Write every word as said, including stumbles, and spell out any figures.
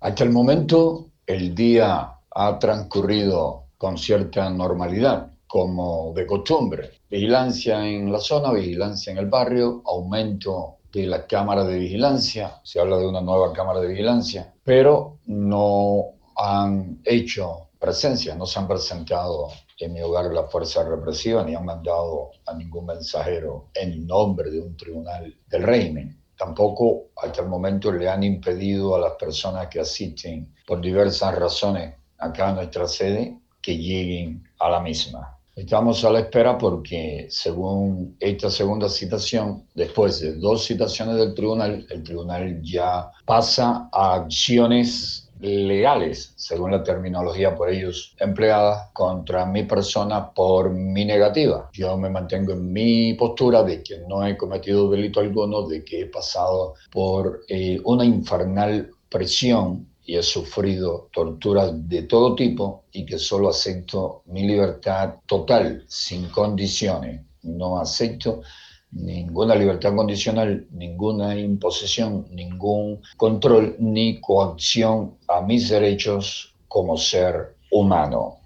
Hasta el momento, el día ha transcurrido con cierta normalidad, como de costumbre. Vigilancia en la zona, vigilancia en el barrio, aumento de la cámara de vigilancia, se habla de una nueva cámara de vigilancia, pero no han hecho presencia, no se han presentado en mi hogar las fuerzas represivas ni han mandado a ningún mensajero en nombre de un tribunal del régimen. Tampoco hasta el momento le han impedido a las personas que asisten por diversas razones acá a nuestra sede que lleguen a la misma. Estamos a la espera porque según esta segunda citación, después de dos citaciones del tribunal, el tribunal ya pasa a acciones legales, según la terminología por ellos empleada, contra mi persona por mi negativa. Yo me mantengo en mi postura de que no he cometido delito alguno, de que he pasado por eh, una infernal presión y he sufrido torturas de todo tipo y que solo acepto mi libertad total, sin condiciones. No acepto ninguna libertad condicional, ninguna imposición, ningún control ni coacción a mis derechos como ser humano.